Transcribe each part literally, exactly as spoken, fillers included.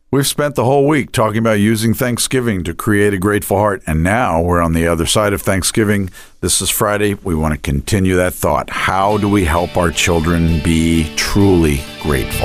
We've spent the whole week talking about using Thanksgiving to create a grateful heart, and now we're on the other side of Thanksgiving. This is Friday. We want to continue that thought. How do we help our children be truly grateful?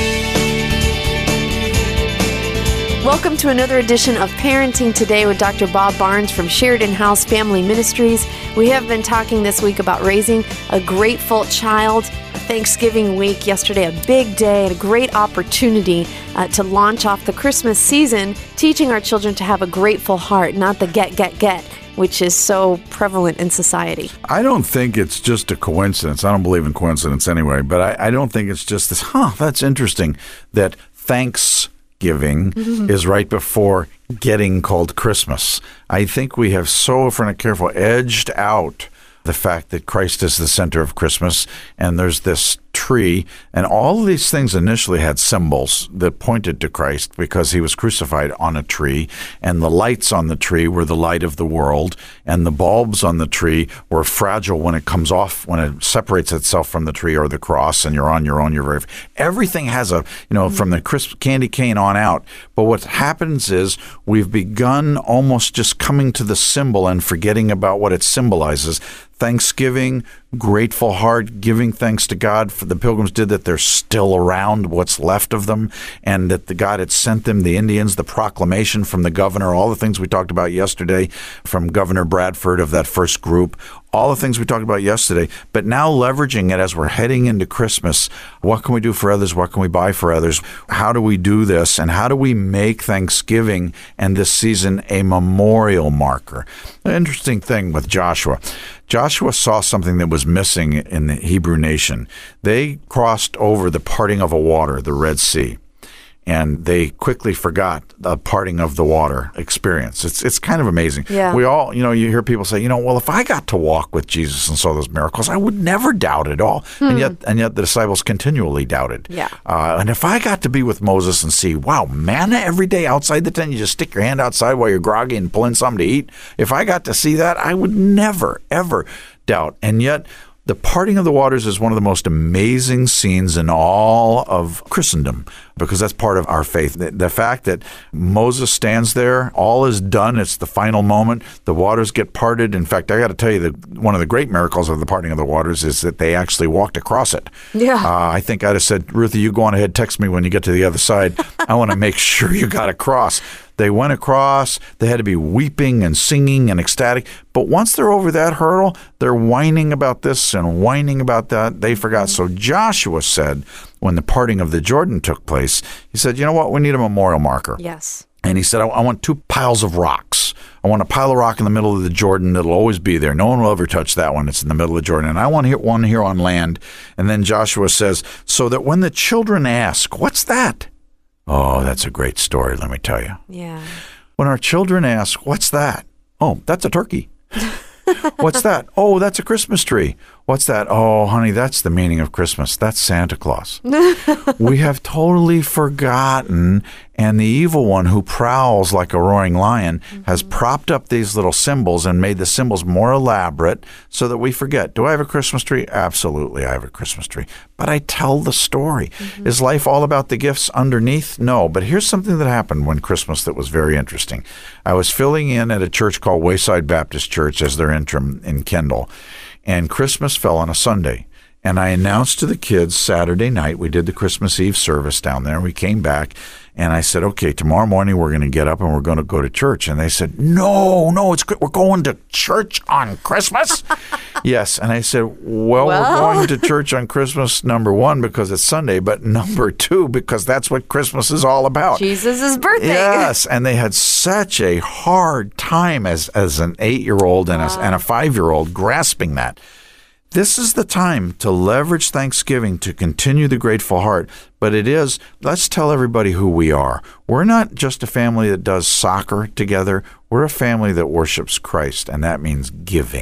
Welcome to another edition of Parenting Today with Doctor Bob Barnes from Sheridan House Family Ministries. We have been talking this week about raising a grateful child. Thanksgiving week yesterday, a big day and a great opportunity uh, to launch off the Christmas season, teaching our children to have a grateful heart, not the get, get, get, which is so prevalent in society. I don't think it's just a coincidence. I don't believe in coincidence anyway, but I, I don't think it's just this, huh, that's interesting that Thanksgiving mm-hmm. is right before getting called Christmas. I think we have so, if we're not careful, edged out the fact that Christ is the center of Christmas, and there's this tree, and all of these things initially had symbols that pointed to Christ because he was crucified on a tree, and the lights on the tree were the light of the world, and the bulbs on the tree were fragile when it comes off, when it separates itself from the tree or the cross, and you're on your own, you're very, everything has a, you know, from the crisp candy cane on out. But what happens is we've begun almost just coming to the symbol and forgetting about what it symbolizes. Thanksgiving, grateful heart, giving thanks to God for the Pilgrims did that they're still around, what's left of them, and that the God had sent them, the Indians, the proclamation from the governor, all the things we talked about yesterday from Governor Bradford of that first group, all the things we talked about yesterday, but now leveraging it as we're heading into Christmas. What can we do for others? What can we buy for others? How do we do this? And how do we make Thanksgiving and this season a memorial marker? An interesting thing with Joshua. Joshua saw something that was missing in the Hebrew nation. They crossed over the parting of a water, the Red Sea, and they quickly forgot the parting of the water experience. It's it's kind of amazing. Yeah. We all, you know, you hear people say, you know, well, if I got to walk with Jesus and saw those miracles, I would never doubt at all. Hmm. And yet, and yet the disciples continually doubted. Yeah. Uh, and if I got to be with Moses and see, wow, manna every day outside the tent, you just stick your hand outside while you're groggy and pulling something to eat. If I got to see that, I would never, ever doubt. And yet, the parting of the waters is one of the most amazing scenes in all of Christendom because that's part of our faith. The, the fact that Moses stands there, all is done, it's the final moment, the waters get parted. In fact, I got to tell you that one of the great miracles of the parting of the waters is that they actually walked across it. Yeah. Uh, I think I'd have said, Ruthie, you go on ahead, text me when you get to the other side. I want to make sure you got across. They went across. They had to be weeping and singing and ecstatic. But once they're over that hurdle, they're whining about this and whining about that. They forgot. So Joshua said, when the parting of the Jordan took place, he said, you know what? We need a memorial marker. Yes. And he said, I, I want two piles of rocks. I want a pile of rock in the middle of the Jordan that'll always be there. No one will ever touch that one. It's in the middle of the Jordan. And I want one here on land. And then Joshua says, so that when the children ask, what's that? Oh, that's a great story, let me tell you. Yeah. When our children ask, what's that? Oh, that's a turkey. What's that? Oh, that's a Christmas tree. What's that? Oh, honey, that's the meaning of Christmas. That's Santa Claus. We have totally forgotten, and the evil one who prowls like a roaring lion mm-hmm. has propped up these little symbols and made the symbols more elaborate so that we forget. Do I have a Christmas tree? Absolutely, I have a Christmas tree. But I tell the story. Mm-hmm. Is life all about the gifts underneath? No, but here's something that happened one Christmas that was very interesting. I was filling in at a church called Wayside Baptist Church as their interim in Kendall, and Christmas fell on a Sunday. And I announced to the kids Saturday night, we did the Christmas Eve service down there. We came back, and I said, okay, tomorrow morning we're going to get up and we're going to go to church. And they said, no, no, it's good. We're going to church on Christmas? Yes. And I said, well, well, we're going to church on Christmas, number one, because it's Sunday, but number two, because that's what Christmas is all about. Jesus' birthday. Yes. And they had such a hard time as, as an eight-year-old and, wow. a, and a five-year-old grasping that. This is the time to leverage Thanksgiving to continue the grateful heart. But it is, let's tell everybody who we are. We're not just a family that does soccer together. We're a family that worships Christ, and that means giving.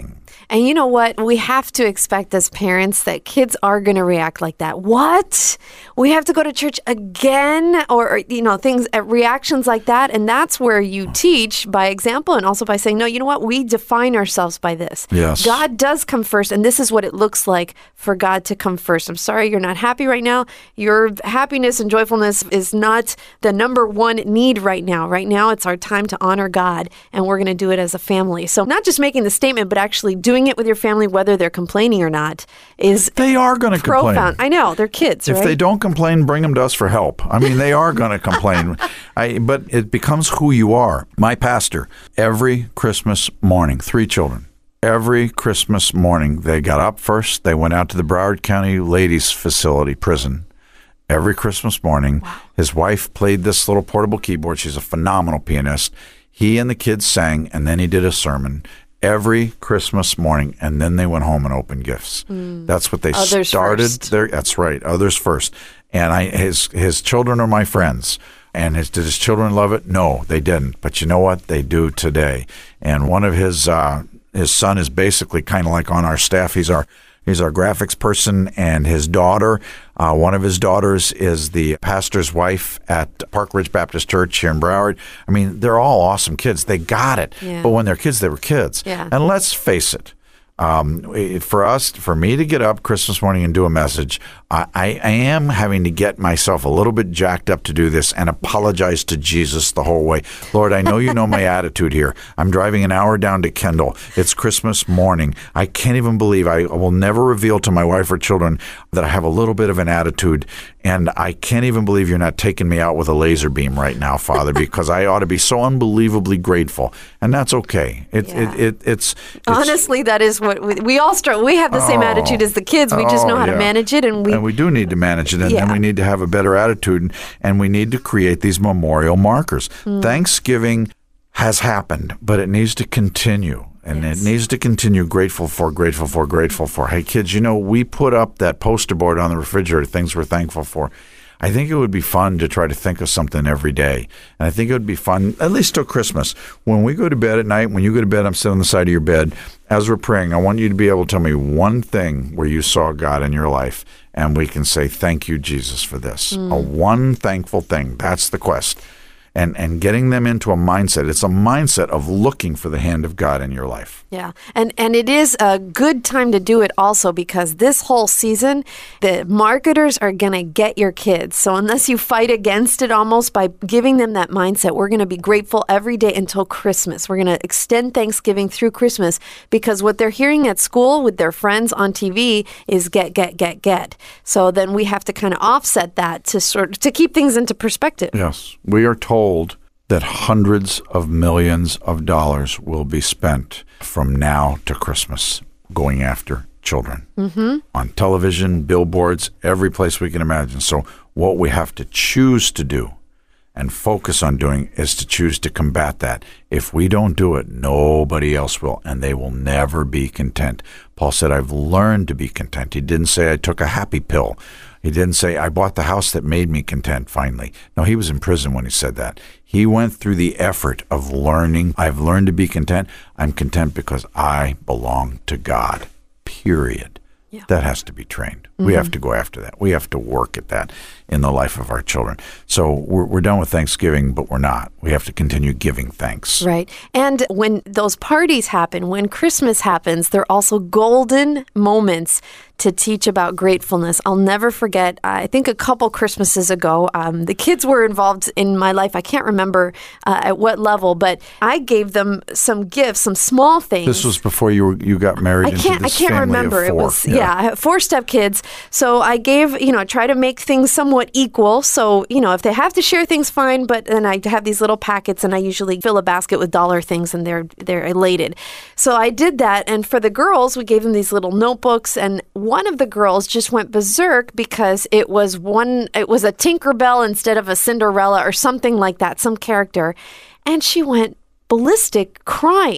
And you know what? We have to expect as parents that kids are going to react like that. What? We have to go to church again? Or, or, you know, things, uh, reactions like that. And that's where you teach by example and also by saying, no, you know what? We define ourselves by this. Yes. God does come first. And this is what it looks like for God to come first. I'm sorry you're not happy right now. Your happiness and joyfulness is not the number one need right now. Right now, it's our time to honor God. And we're going to do it as a family. So not just making the statement, but actually doing it with your family, whether they're complaining or not, is They are going to complain. profound. I know, they're kids, If right? they don't complain, bring them to us for help. I mean, they are going to complain. I, but it becomes who you are. My pastor, every Christmas morning, three children, every Christmas morning, they got up first. They went out to the Broward County Ladies Facility Prison. Every Christmas morning, wow. His wife played this little portable keyboard. She's a phenomenal pianist. He and the kids sang, and then he did a sermon every Christmas morning, and then they went home and opened gifts. Mm. That's what they Others started. First. Their, that's right, others first. And I, his his children are my friends. And his, did his children love it? No, they didn't. But you know what? They do today. And one of his uh, his son is basically kind of like on our staff. He's our He's our graphics person, and his daughter, uh, one of his daughters is the pastor's wife at Park Ridge Baptist Church here in Broward. I mean, they're all awesome kids. They got it. Yeah. But when they're kids, they were kids. Yeah. And let's face it, um, for us, for me to get up Christmas morning and do a message, I, I am having to get myself a little bit jacked up to do this and apologize to Jesus the whole way. Lord, I know you know my attitude here. I'm driving an hour down to Kendall. It's Christmas morning. I can't even believe I will never reveal to my wife or children that I have a little bit of an attitude. And I can't even believe you're not taking me out with a laser beam right now, Father, because I ought to be so unbelievably grateful. And that's okay. It, Yeah. it, it, it's, it's Honestly, that is what we, we all struggle. We have the same Oh. attitude as the kids. We just know Oh, how to yeah. manage it, and we And we do need to manage it, and Yeah. then we need to have a better attitude, and, and we need to create these memorial markers. Mm. Thanksgiving has happened, but it needs to continue. And Yes. it needs to continue grateful for, grateful for, grateful for. Hey, kids, you know, we put up that poster board on the refrigerator, things we're thankful for. I think it would be fun to try to think of something every day. And I think it would be fun, at least till Christmas. When we go to bed at night, when you go to bed, I'm sitting on the side of your bed. As we're praying, I want you to be able to tell me one thing where you saw God in your life. And we can say, thank you, Jesus, for this. Mm. A one thankful thing. That's the quest. And and getting them into a mindset. It's a mindset of looking for the hand of God in your life. Yeah. And and it is a good time to do it also because this whole season, the marketers are going to get your kids. So unless you fight against it almost by giving them that mindset, we're going to be grateful every day until Christmas. We're going to extend Thanksgiving through Christmas because what they're hearing at school with their friends on T V is get, get, get, get. So then we have to kind of offset that to sort of, to keep things into perspective. Yes. We are told that hundreds of millions of dollars will be spent from now to Christmas going after children. Mm-hmm. On television, billboards, every place we can imagine. So what we have to choose to do and focus on doing is to choose to combat that. If we don't do it, nobody else will, and they will never be content. Paul said, I've learned to be content. He didn't say I took a happy pill. He didn't say, I bought the house that made me content finally. No, he was in prison when he said that. He went through the effort of learning. I've learned to be content. I'm content because I belong to God, period. Yeah. That has to be trained. Mm-hmm. We have to go after that. We have to work at that in the life of our children. So we're, we're done with Thanksgiving, but we're not. We have to continue giving thanks. Right. And when those parties happen, when Christmas happens, they're also golden moments to teach about gratefulness. I'll never forget, I think a couple Christmases ago, um, the kids were involved in my life. I can't remember uh, at what level, but I gave them some gifts, some small things. This was before you were, you got married I into can't, this I can't family remember. of four. It was, yeah. yeah, I have four stepkids. So I gave, you know, try to make things somewhat equal. So, you know, if they have to share things, fine. But then I have these little packets and I usually fill a basket with dollar things and they're, they're elated. So I did that. And for the girls, we gave them these little notebooks, and one of the girls just went berserk because it was one, it was a Tinkerbell instead of a Cinderella or something like that, some character. And she went ballistic crying.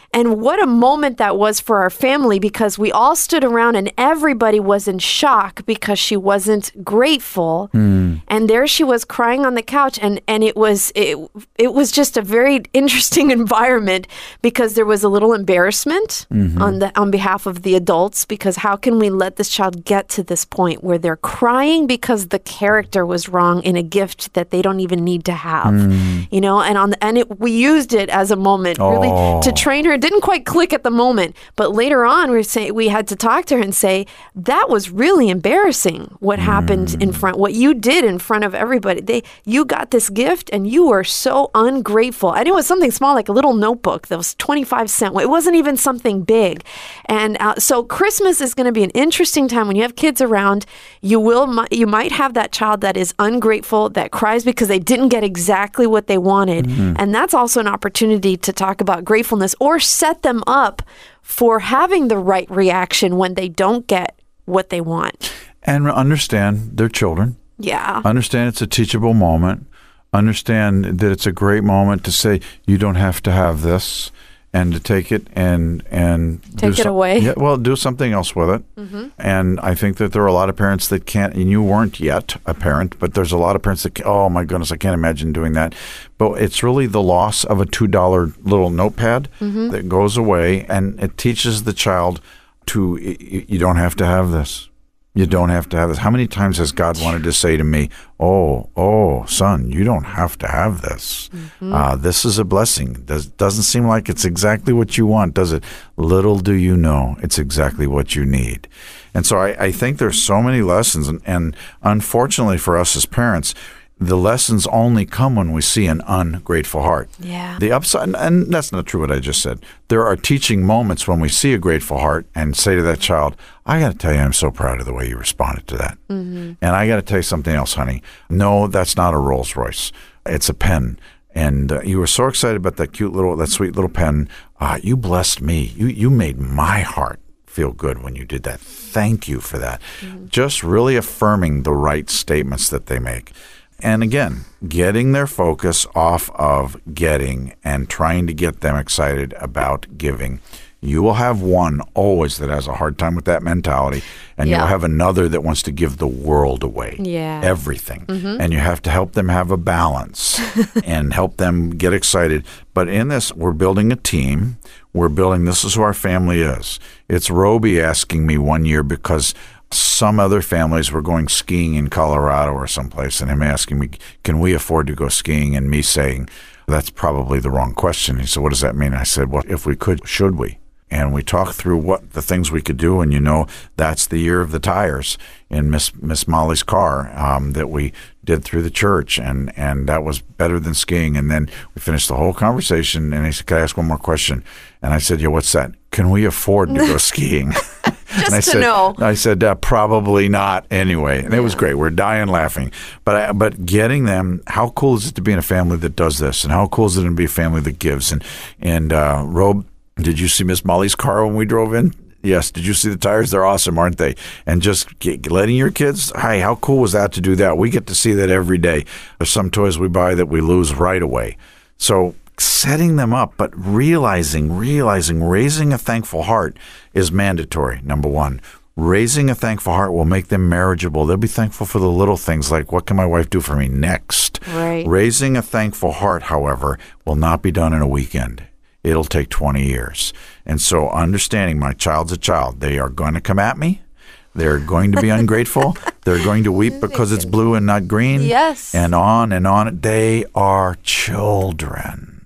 And what a moment that was for our family, because we all stood around and everybody was in shock because she wasn't grateful. Mm. And there she was crying on the couch. And, and it was it, it was just a very interesting environment, because there was a little embarrassment mm-hmm. on the on behalf of the adults, because how can we let this child get to this point where they're crying because the character was wrong in a gift that they don't even need to have, mm. you know? And on the, and it, we used it as a moment really oh. to train her. It didn't quite click at the moment, but later on we say we had to talk to her and say, that was really embarrassing what mm. happened in front, what you did in front of everybody. They you got this gift and you were so ungrateful. And it was something small, like a little notebook that was twenty-five cents. It wasn't even something big. And uh, so Christmas is going to be an interesting time when you have kids around. You will you might have that child that is ungrateful, that cries because they didn't get exactly what they wanted. Mm-hmm. And that's also an opportunity to talk about gratefulness, or set them up for having the right reaction when they don't get what they want. And understand they're children. Yeah. Understand it's a teachable moment. Understand that it's a great moment to say, you don't have to have this, and to take it and and take do it so- away. Yeah, well, do something else with it. Mm-hmm. And I think that there are a lot of parents that can't, and you weren't yet a parent, but there's a lot of parents that, oh my goodness, I can't imagine doing that. But it's really the loss of a two dollar little notepad mm-hmm. that goes away, and it teaches the child to, you don't have to have this. You don't have to have this. How many times has God wanted to say to me, oh, oh, son, you don't have to have this. Mm-hmm. Uh, this is a blessing. Does, doesn't seem like it's exactly what you want, does it? Little do you know, it's exactly what you need. And so I, I think there's so many lessons. And, and unfortunately for us as parents, the lessons only come when we see an ungrateful heart. Yeah. The upside, and that's not true what I just said. There are teaching moments when we see a grateful heart and say to that child, I got to tell you, I'm so proud of the way you responded to that. Mm-hmm. And I got to tell you something else, honey. No, that's not a Rolls Royce. It's a pen. And uh, you were so excited about that cute little, that sweet little pen. Uh, you blessed me. You, you made my heart feel good when you did that. Thank you for that. Mm-hmm. Just really affirming the right statements that they make. And again, getting their focus off of getting and trying to get them excited about giving. You will have one always that has a hard time with that mentality, and yeah. you'll have another that wants to give the world away, yeah. everything. Mm-hmm. And you have to help them have a balance and help them get excited. But in this, we're building a team. We're building, this is who our family is. It's Roby asking me one year because some other families were going skiing in Colorado or someplace, and him asking me, can we afford to go skiing? And me saying, that's probably the wrong question. He said, what does that mean? I said, well, if we could, should we? And we talked through what the things we could do. And, you know, that's the year of the tires in Miss Miss Molly's car um, that we did through the church. And, and that was better than skiing. And then we finished the whole conversation. And he said, can I ask one more question? And I said, yeah, what's that? Can we afford to go skiing? Just and I to said, know. I said, uh, probably not anyway. And yeah. it was great. We're dying laughing. But I, but getting them, how cool is it to be in a family that does this? And how cool is it to be a family that gives? And, and uh, Rob, did you see Miss Molly's car when we drove in? Yes. Did you see the tires? They're awesome, aren't they? And just get, letting your kids, hey, how cool was that to do that? We get to see that every day. There's some toys we buy that we lose right away. So setting them up, but realizing, realizing, raising a thankful heart is mandatory, number one. Raising a thankful heart will make them marriageable. They'll be thankful for the little things like, what can my wife do for me next? Right. Raising a thankful heart, however, will not be done in a weekend. It'll take twenty years. And so understanding my child's a child, they are going to come at me. They're going to be ungrateful. They're going to weep because it's blue and not green. Yes. And on and on. They are children.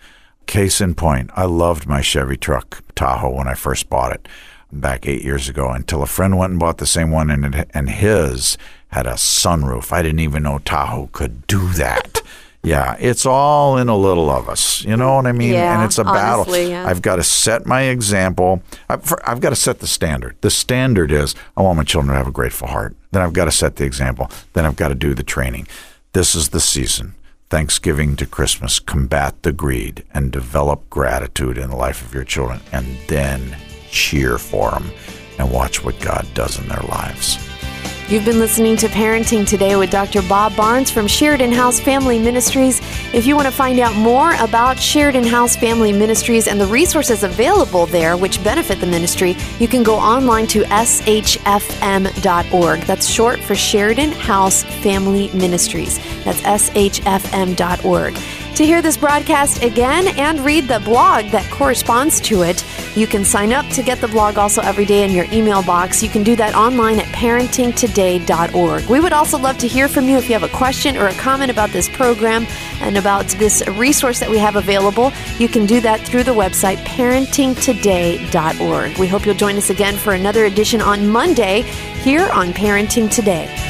Case in point, I loved my Chevy truck Tahoe when I first bought it back eight years ago until a friend went and bought the same one, and, it, and his had a sunroof. I didn't even know Tahoe could do that. Yeah, it's all in a little of us. You know what I mean? Yeah, and it's a honestly, battle. yeah. I've got to set my example. I've, I've got to set the standard. The standard is I want my children to have a grateful heart. Then I've got to set the example. Then I've got to do the training. This is the season. Thanksgiving to Christmas. Combat the greed and develop gratitude in the life of your children. And then cheer for them and watch what God does in their lives. You've been listening to Parenting Today with Doctor Bob Barnes from Sheridan House Family Ministries. If you want to find out more about Sheridan House Family Ministries and the resources available there which benefit the ministry, you can go online to S H F M dot org. That's short for Sheridan House Family Ministries. That's S H F M dot org. To hear this broadcast again and read the blog that corresponds to it, you can sign up to get the blog also every day in your email box. You can do that online at parenting today dot org. We would also love to hear from you if you have a question or a comment about this program and about this resource that we have available. You can do that through the website parenting today dot org. We hope you'll join us again for another edition on Monday here on Parenting Today.